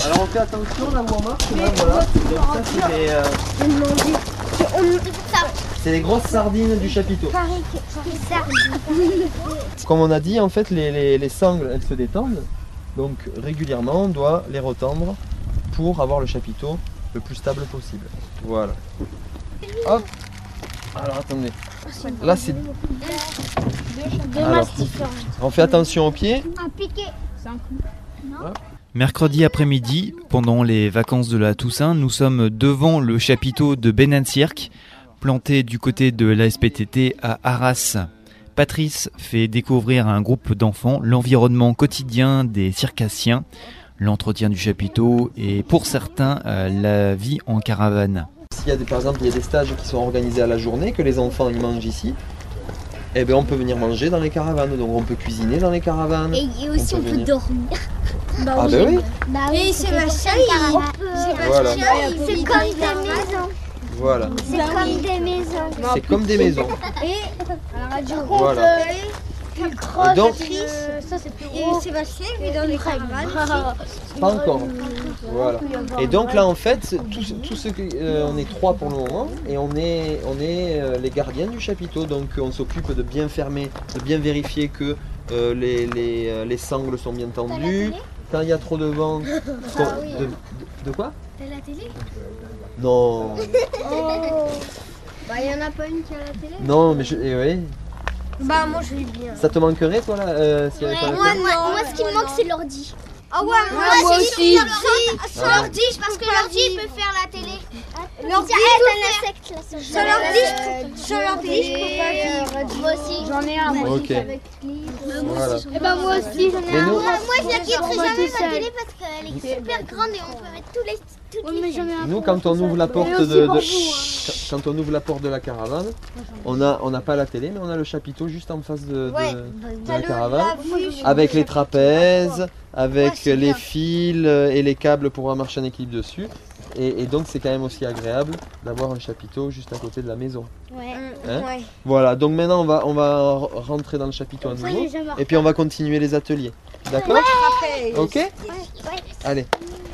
Alors on fait attention là où on marche, là, voilà. Donc ça c'est les grosses sardines du chapiteau. Comme on a dit, en fait les sangles elles se détendent, donc régulièrement on doit les retendre pour avoir le chapiteau le plus stable possible. Voilà. Hop. Alors attendez. Là c'est... Alors, on fait attention aux pieds. Un piqué. Mercredi après-midi, pendant les vacances de la Toussaint, nous sommes devant le chapiteau de Benansirk, planté du côté de l'ASPTT à Arras. Patrice fait découvrir à un groupe d'enfants l'environnement quotidien des circassiens, l'entretien du chapiteau et pour certains la vie en caravane. S'il y a par exemple il y a des stages qui sont organisés à la journée, que les enfants ils mangent ici, eh bien on peut venir manger dans les caravanes, donc on peut cuisiner dans les caravanes. Et aussi on peut dormir. Ah ben oui. Et c'est ma chérie. Voilà. C'est comme des maisons. Voilà. C'est comme des maisons. C'est comme des maisons. Et à la radio. Voilà. Et donc, Ça c'est plus gros. Et Sébastien il est dans les caravanes. pas encore. Voilà. Et donc là en fait, tout ce que on est 3 pour le moment et on est les gardiens du chapiteau. Donc on s'occupe de bien fermer, de bien vérifier que les sangles sont bien tendues. Quand il y a trop de vent, de quoi? T'as la télé? Non. Bah il y en a pas une qui a la télé. Non mais oui. Bah moi je l'ai bien. Ça te manquerait toi là s'il y avait pas la télé? Moi ce qui me manque c'est l'ordi. Ah ouais, moi aussi. L'ordi parce que l'ordi il peut faire la télé. L'ordi est un insecte là. Sur l'ordi je peux pas. Moi aussi. J'en ai un, moi. Ok. Voilà. Et ben moi aussi, j'en ai Mais un. nous, Moi je n'inquiéterai jamais ma télé parce qu'elle est super grande et on peut mettre toutes les chaînes. nous quand on ouvre la porte quand on ouvre la porte de la caravane, on n'a pas la télé mais on a le chapiteau juste en face de la caravane avec les trapèzes, avec les fils et les câbles pour pouvoir marcher en équilibre dessus. Et donc c'est quand même aussi agréable d'avoir un chapiteau juste à côté de la maison. Ouais. Hein? Voilà, donc maintenant on va rentrer dans le chapiteau à nouveau et puis on va continuer les ateliers. D'accord? Ok? Allez.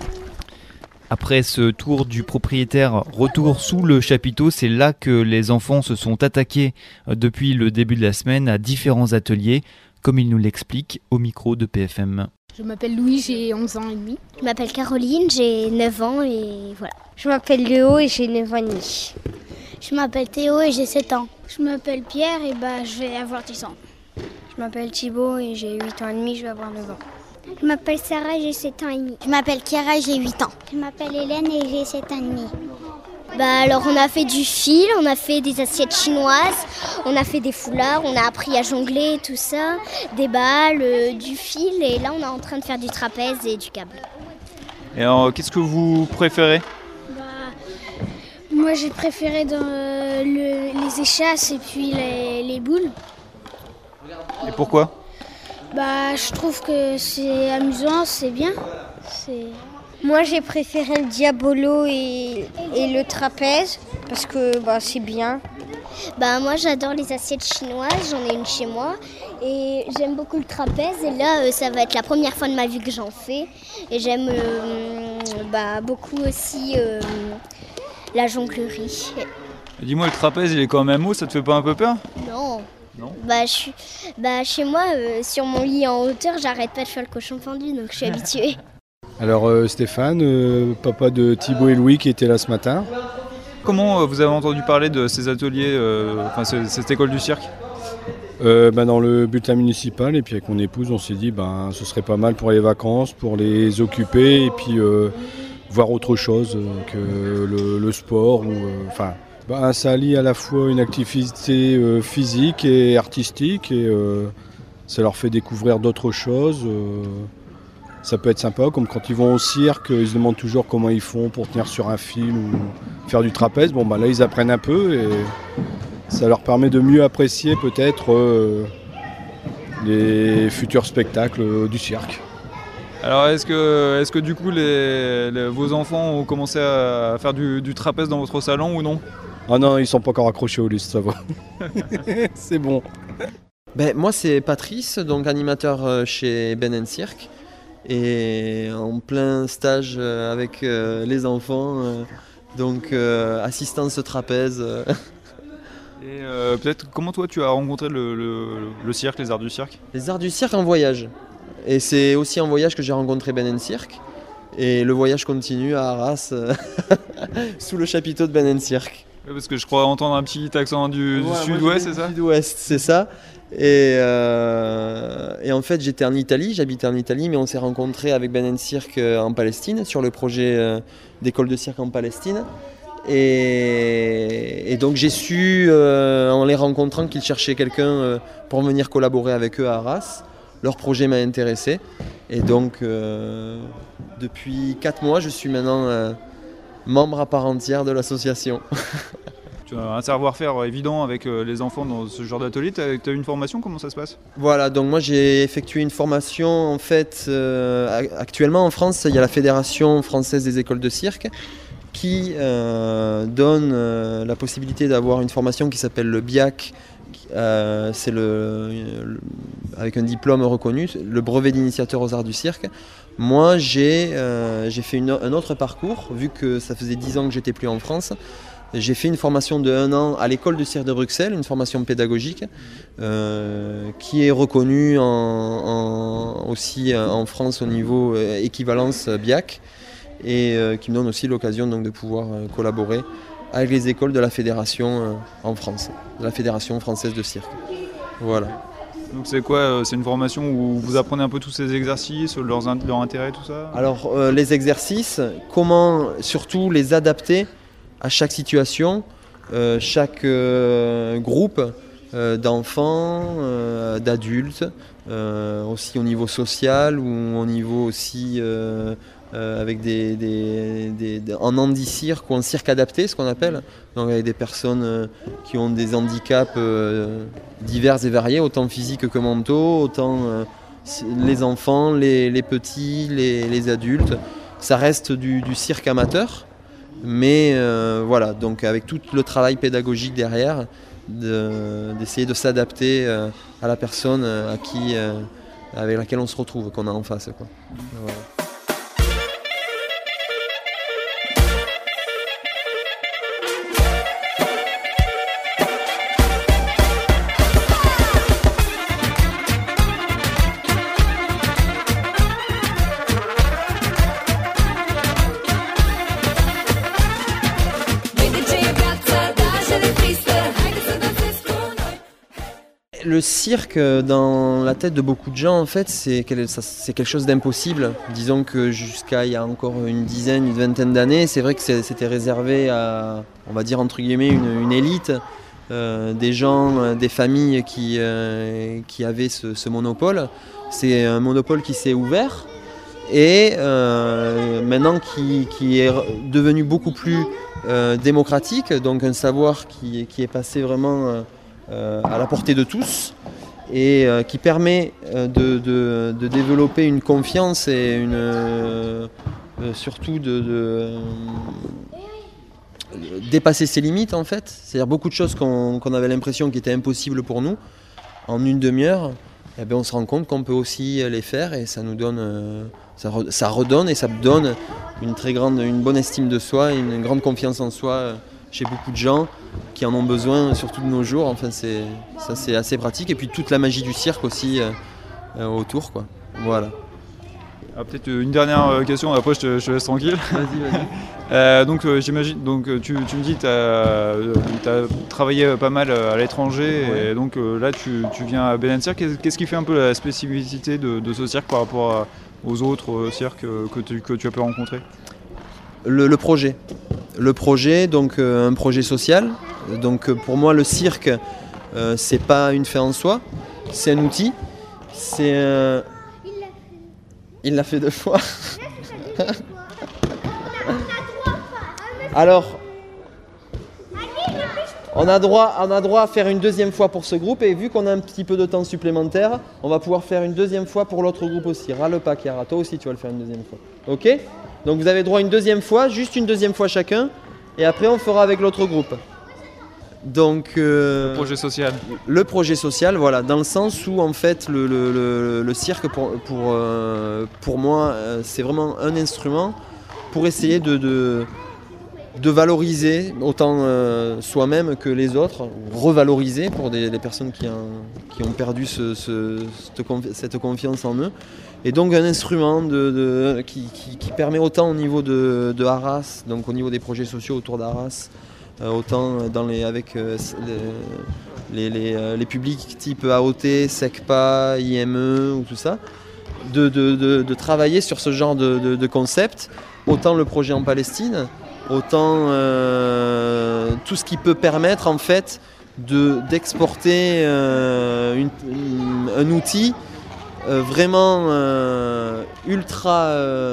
Après ce tour du propriétaire, retour sous le chapiteau, c'est là que les enfants se sont attaqués depuis le début de la semaine à différents ateliers, comme il nous l'explique au micro de PFM. Je m'appelle Louis, j'ai 11 ans et demi. Je m'appelle Caroline, j'ai 9 ans et voilà. Je m'appelle Léo et j'ai 9 ans et demi. Je m'appelle Théo et j'ai 7 ans. Je m'appelle Pierre et je vais avoir 10 ans. Je m'appelle Thibaut et j'ai 8 ans et demi, je vais avoir 9 ans. Je m'appelle Sarah et j'ai 7 ans et demi. Je m'appelle Chiara et j'ai 8 ans. Je m'appelle Hélène et j'ai 7 ans et demi. Alors on a fait du fil, on a fait des assiettes chinoises, on a fait des foulards, on a appris à jongler, tout ça, des balles, du fil et là on est en train de faire du trapèze et du câble. Et alors, qu'est-ce que vous préférez? Moi j'ai préféré les échasses et puis les boules. Et pourquoi? Je trouve que c'est amusant, c'est bien. Moi j'ai préféré le diabolo et le trapèze parce que c'est bien. Moi j'adore les assiettes chinoises, j'en ai une chez moi et j'aime beaucoup le trapèze et là ça va être la première fois de ma vie que j'en fais et j'aime beaucoup aussi la jonglerie. Dis-moi, le trapèze il est quand même haut, ça te fait pas un peu peur? Non. Non. Chez moi, sur mon lit en hauteur, j'arrête pas de faire le cochon pendu, donc je suis habituée. Alors Stéphane, papa de Thibaut et Louis qui étaient là ce matin. Comment vous avez entendu parler de ces ateliers, cette école du cirque? Dans le bulletin municipal et puis avec mon épouse on s'est dit ce serait pas mal pour les vacances, pour les occuper et puis voir autre chose que le sport ou ça allie à la fois une activité physique et artistique et ça leur fait découvrir d'autres choses. Ça peut être sympa, comme quand ils vont au cirque, ils se demandent toujours comment ils font pour tenir sur un fil ou faire du trapèze. Là ils apprennent un peu et ça leur permet de mieux apprécier peut-être les futurs spectacles du cirque. Alors est-ce que du coup vos enfants ont commencé à faire du trapèze dans votre salon ou non? Ah non, ils sont pas encore accrochés au lustre, ça va. C'est bon. Moi c'est Patrice, donc animateur chez Ben & Cirque. et en plein stage avec les enfants, donc assistance trapèze. Et peut-être comment toi tu as rencontré le cirque, les arts du cirque? Les arts du cirque en voyage. Et c'est aussi en voyage que j'ai rencontré Ben & Cirque. Et le voyage continue à Arras, sous le chapiteau de Ben & Cirque. Ouais, parce que je crois entendre un petit accent du sud-ouest, c'est ça? Sud-ouest, c'est ça. Et en fait, j'étais en Italie, j'habitais en Italie, mais on s'est rencontrés avec Ben & Cirque en Palestine, sur le projet d'école de cirque en Palestine. Et donc j'ai su, en les rencontrant, qu'ils cherchaient quelqu'un pour venir collaborer avec eux à Arras. Leur projet m'a intéressé. Et donc, depuis 4 mois, je suis maintenant membre à part entière de l'association. Tu as un savoir-faire évident avec les enfants dans ce genre d'atelier. Tu as eu une formation, comment ça se passe? Voilà, donc moi j'ai effectué une formation. En fait, actuellement en France, il y a la Fédération française des écoles de cirque qui donne la possibilité d'avoir une formation qui s'appelle le BIAC. C'est avec un diplôme reconnu, le brevet d'initiateur aux arts du cirque. Moi j'ai fait un autre parcours, vu que ça faisait 10 ans que j'étais plus en France. J'ai fait une formation de 1 an à l'école de cirque de Bruxelles, une formation pédagogique qui est reconnue aussi en France au niveau équivalence BIAC, et qui me donne aussi l'occasion donc de pouvoir collaborer avec les écoles de la fédération en France, de la Fédération française de cirque. Voilà. Donc c'est quoi? C'est une formation où vous apprenez un peu tous ces exercices, leur intérêt, tout ça? Alors les exercices, comment surtout les adapter à chaque situation, chaque groupe d'enfants, d'adultes, aussi au niveau social ou au niveau aussi avec en handi-cirque ou en cirque adapté, ce qu'on appelle, donc avec des personnes qui ont des handicaps divers et variés, autant physiques que mentaux, autant les enfants, les petits, les adultes. Ça reste du cirque amateur, mais voilà, donc avec tout le travail pédagogique derrière, d'essayer de s'adapter à la personne avec laquelle on se retrouve, qu'on a en face, quoi. Voilà. Le cirque, dans la tête de beaucoup de gens, en fait, c'est quelque chose d'impossible. Disons que jusqu'à il y a encore une vingtaine d'années, c'est vrai que c'était réservé à, on va dire entre guillemets, une élite, des gens, des familles qui avaient ce monopole. C'est un monopole qui s'est ouvert et maintenant qui est devenu beaucoup plus démocratique, donc un savoir qui est passé vraiment à la portée de tous et qui permet de développer une confiance et surtout de dépasser ses limites, en fait. C'est-à-dire beaucoup de choses qu'on avait l'impression qui étaient impossibles pour nous, en une demi-heure, eh bien, on se rend compte qu'on peut aussi les faire, et ça nous donne, ça redonne et ça donne une bonne estime de soi, une grande confiance en soi chez beaucoup de gens qui en ont besoin, surtout de nos jours. Enfin, c'est assez pratique, et puis toute la magie du cirque aussi autour, quoi. Voilà. Peut-être une dernière question, après je te laisse tranquille. Vas-y. Donc j'imagine, tu me dis que tu as travaillé pas mal à l'étranger, ouais. Et donc là tu viens à Ben & Cirque. Qu'est-ce qui fait un peu la spécificité de ce cirque par rapport aux autres cirques que tu as pu rencontrer? Le projet, donc un projet social. Donc pour moi, le cirque, c'est pas une fin en soi, c'est un outil. Il l'a fait 2 fois. Alors, on a droit à faire une 2e fois pour ce groupe, et vu qu'on a un petit peu de temps supplémentaire, on va pouvoir faire une 2e fois pour l'autre groupe aussi. Râle pas, Chiara, toi aussi tu vas le faire une 2e fois. Ok ? Donc vous avez droit à une 2e fois, juste une 2e fois chacun, et après on fera avec l'autre groupe. Donc, le projet social. Le projet social, voilà, dans le sens où en fait le cirque pour moi c'est vraiment un instrument pour essayer de valoriser autant soi-même que les autres, revaloriser pour les personnes qui ont perdu cette confiance en eux. Et donc un instrument qui permet autant au niveau de Arras, donc au niveau des projets sociaux autour d'Arras, autant avec les publics type AOT, SECPA, IME ou tout ça, de travailler sur ce genre de concept, autant le projet en Palestine, autant tout ce qui peut permettre en fait d'exporter un outil vraiment ultra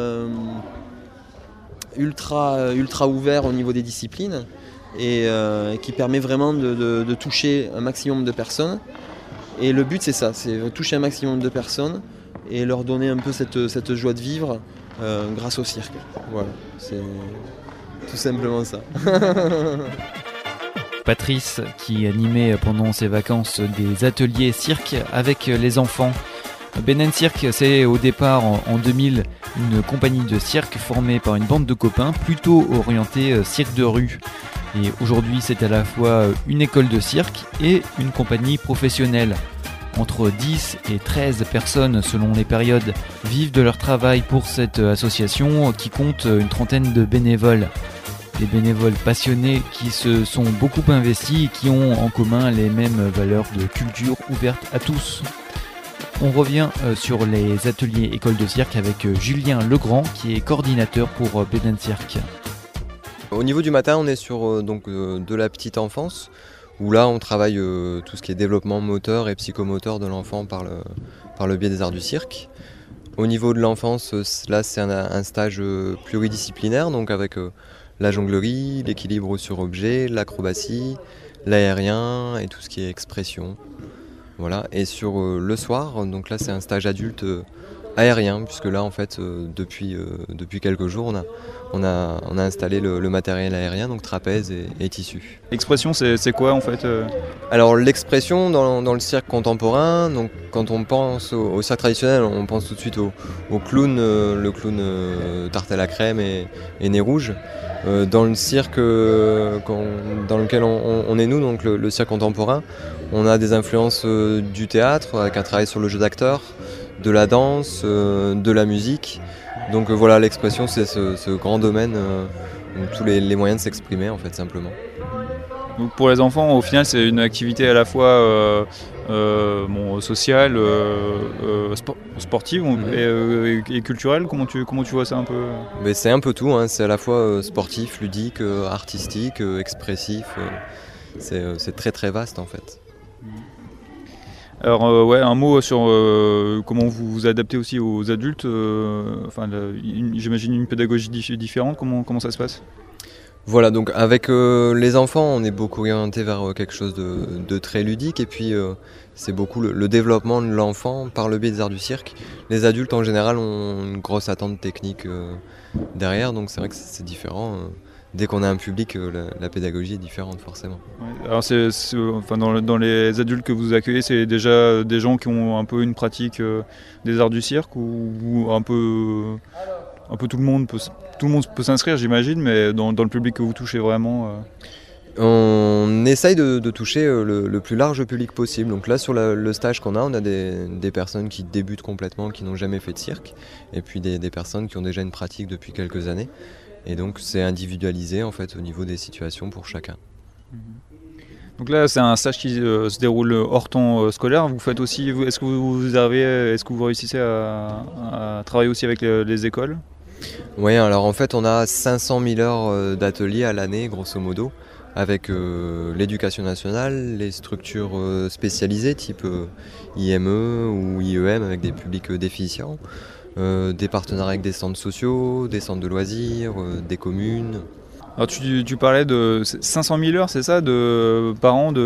ouvert au niveau des disciplines et qui permet vraiment de toucher un maximum de personnes. Et le but c'est ça, c'est toucher un maximum de personnes et leur donner un peu cette joie de vivre grâce au cirque. Voilà, c'est tout simplement ça. Patrice qui animait pendant ses vacances des ateliers cirque avec les enfants. Benen Cirque, c'est au départ en 2000 une compagnie de cirque formée par une bande de copains plutôt orientée cirque de rue. Et aujourd'hui c'est à la fois une école de cirque et une compagnie professionnelle. Entre 10 et 13 personnes selon les périodes vivent de leur travail pour cette association qui compte une trentaine de bénévoles. Des bénévoles passionnés qui se sont beaucoup investis et qui ont en commun les mêmes valeurs de culture ouverte à tous. On revient sur les ateliers école de cirque avec Julien Legrand qui est coordinateur pour Benen Cirque. Au niveau du matin, on est sur de la petite enfance où là on travaille tout ce qui est développement moteur et psychomoteur de l'enfant par le biais des arts du cirque. Au niveau de l'enfance, là c'est un stage pluridisciplinaire, donc avec la jonglerie, l'équilibre sur objet, l'acrobatie, l'aérien et tout ce qui est expression. Voilà. Et sur le soir, donc là c'est un stage adulte aérien, puisque là en fait depuis quelques jours on a installé le matériel aérien, donc trapèze et tissu. L'expression c'est quoi en fait Alors l'expression dans le cirque contemporain, donc quand on pense au cirque traditionnel, on pense tout de suite au clown, le clown tarte à la crème et nez rouge. Dans le cirque dans lequel on est nous, donc le cirque contemporain, on a des influences du théâtre avec un travail sur le jeu d'acteur, de la danse, de la musique. Donc voilà, l'expression c'est ce grand domaine où tous les moyens de s'exprimer en fait simplement. Donc pour les enfants, au final, c'est une activité à la fois sociale, sportive et culturelle. Comment tu vois ça un peu ? Mais c'est un peu tout, hein. C'est à la fois sportif, ludique, artistique, expressif. C'est très très vaste en fait. Alors un mot sur comment vous vous adaptez aussi aux adultes. J'imagine une pédagogie différente. Comment ça se passe ? Voilà, donc avec les enfants, on est beaucoup orienté vers quelque chose de très ludique et puis c'est beaucoup le développement de l'enfant par le biais des arts du cirque. Les adultes en général ont une grosse attente technique derrière, donc c'est vrai que c'est différent. Dès qu'on a un public, la pédagogie est différente forcément. Ouais, alors dans les adultes que vous accueillez, c'est déjà des gens qui ont un peu une pratique des arts du cirque ou un peu tout le monde peut s'inscrire, j'imagine, mais dans le public que vous touchez vraiment On essaye de toucher le plus large public possible. Donc là, sur le stage qu'on a, on a des personnes qui débutent complètement, qui n'ont jamais fait de cirque, et puis des personnes qui ont déjà une pratique depuis quelques années. Et donc c'est individualisé en fait au niveau des situations pour chacun. Donc là, c'est un stage qui se déroule hors temps scolaire. Vous faites aussi, est-ce que vous réussissez à travailler aussi avec les écoles ? Oui, alors en fait, on a 500 000 heures d'ateliers à l'année, grosso modo, avec l'éducation nationale, les structures spécialisées type IME ou IEM avec des publics déficients, des partenariats avec des centres sociaux, des centres de loisirs, des communes. Alors tu parlais de 500 000 heures, c'est ça, par an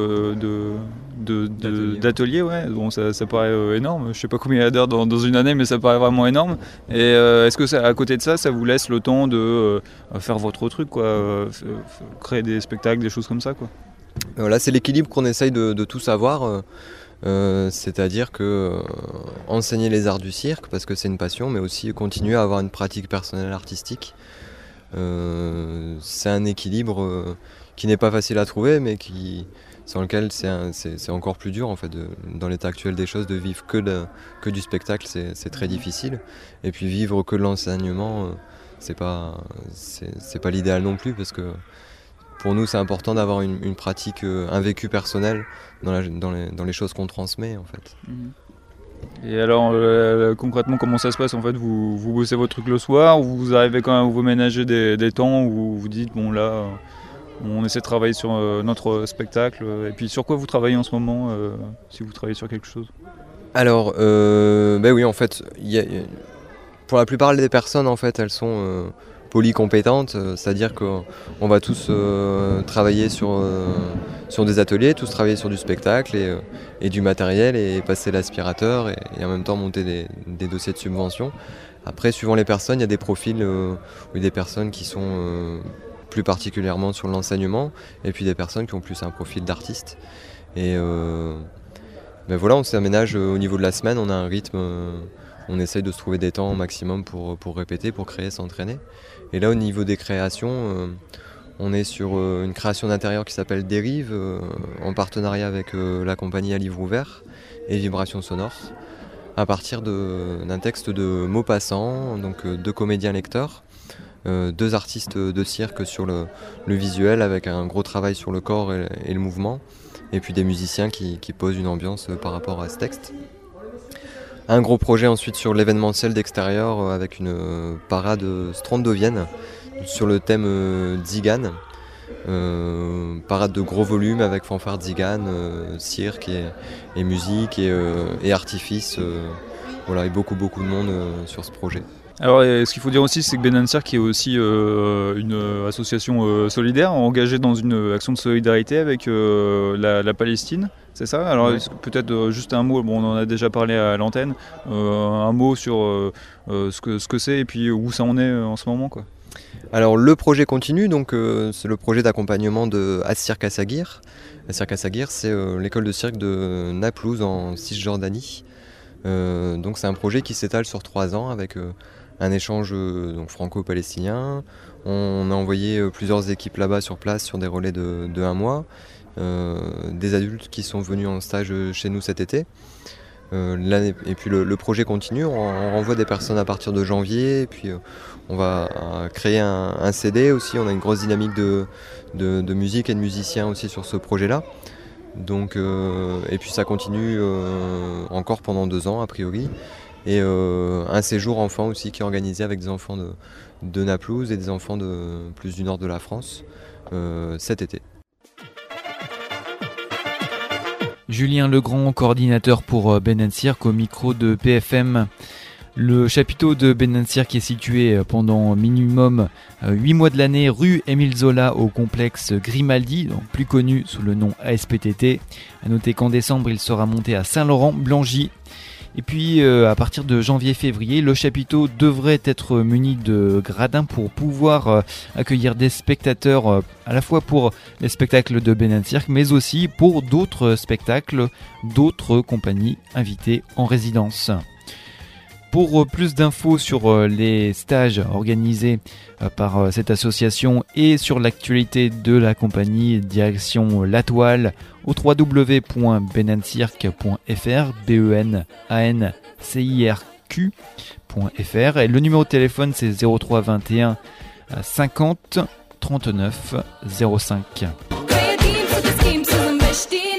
d'ateliers, ouais. Bon, ça paraît énorme. Je sais pas combien il y a d'heures dans une année, mais ça paraît vraiment énorme. Et est-ce que à côté de ça, ça vous laisse le temps de faire votre truc, quoi, créer des spectacles, des choses comme ça, quoi ? Là, c'est l'équilibre qu'on essaye de tous avoir, c'est-à-dire que enseigner les arts du cirque, parce que c'est une passion, mais aussi continuer à avoir une pratique personnelle artistique. C'est un équilibre qui n'est pas facile à trouver, mais sans lequel c'est encore plus dur en fait, dans l'état actuel des choses, de vivre que du spectacle, c'est très difficile. Et puis vivre que de l'enseignement, c'est pas l'idéal non plus, parce que pour nous c'est important d'avoir une pratique, un vécu personnel dans les choses qu'on transmet en fait. Et alors concrètement comment ça se passe en fait, vous bossez votre truc le soir, ou vous arrivez quand même à vous ménager des temps où vous dites bon là on essaie de travailler sur notre spectacle, et puis sur quoi vous travaillez en ce moment, si vous travaillez sur quelque chose? Alors oui, en fait pour la plupart des personnes en fait elles sont polycompétentes, c'est-à-dire qu'on va tous travailler sur des ateliers, tous travailler sur du spectacle et du matériel, et passer l'aspirateur et en même temps monter des dossiers de subvention. Après, suivant les personnes, il y a des profils ou des personnes qui sont plus particulièrement sur l'enseignement, et puis des personnes qui ont plus un profil d'artiste. Et voilà, on s'aménage au niveau de la semaine, on a un rythme, on essaye de se trouver des temps au maximum pour répéter, pour créer, s'entraîner. Et là, au niveau des créations, on est sur une création d'intérieur qui s'appelle Dérive, en partenariat avec la compagnie à livre ouvert et Vibrations sonores, à partir d'un texte de Maupassant, donc 2 comédiens lecteurs, 2 artistes de cirque sur le visuel, avec un gros travail sur le corps et le mouvement, et puis des musiciens qui posent une ambiance par rapport à ce texte. Un gros projet ensuite sur l'événementiel d'extérieur, avec une parade strondovienne sur le thème Tzigan, parade de gros volume avec fanfare Tzigan, cirque et musique et artifice, voilà, et beaucoup de monde sur ce projet. Alors ce qu'il faut dire aussi, c'est que Benan Cirque est aussi une association solidaire, engagée dans une action de solidarité avec la Palestine, c'est ça? Alors ouais. Peut-être juste un mot, on en a déjà parlé à l'antenne, un mot sur ce que c'est et puis où ça en est en ce moment, quoi. Alors le projet continue, donc c'est le projet d'accompagnement de As-Cirque Assaghir. As-Cirque Assaghir, c'est l'école de cirque de Naplouse en Cisjordanie. Donc c'est un projet qui s'étale sur 3 ans avec un échange donc franco-palestinien. On a envoyé plusieurs équipes là-bas sur place sur des relais de 1 mois. Des adultes qui sont venus en stage chez nous cet été. Et puis le projet continue, on renvoie des personnes à partir de janvier, et puis on va créer un CD aussi. On a une grosse dynamique de musique et de musiciens aussi sur ce projet-là. Donc, et puis ça continue encore pendant 2 ans a priori. Et un séjour enfant aussi qui est organisé avec des enfants de Naplouse et des enfants de plus du nord de la France cet été. Julien Legrand, coordinateur pour Benan Cirque, au micro de PFM. Le chapiteau de Benan Cirque est situé pendant minimum 8 mois de l'année rue Émile Zola au complexe Grimaldi, donc plus connu sous le nom ASPTT. A noter qu'en décembre, il sera monté à Saint-Laurent-Blangy. Et puis à partir de janvier-février, le chapiteau devrait être muni de gradins pour pouvoir accueillir des spectateurs à la fois pour les spectacles de Benan Cirque, mais aussi pour d'autres spectacles, d'autres compagnies invitées en résidence. Pour plus d'infos sur les stages organisés par cette association et sur l'actualité de la compagnie, direction La Toile au www.benancirque.fr, benancirq.fr, et le numéro de téléphone c'est 03 21 50 39 05.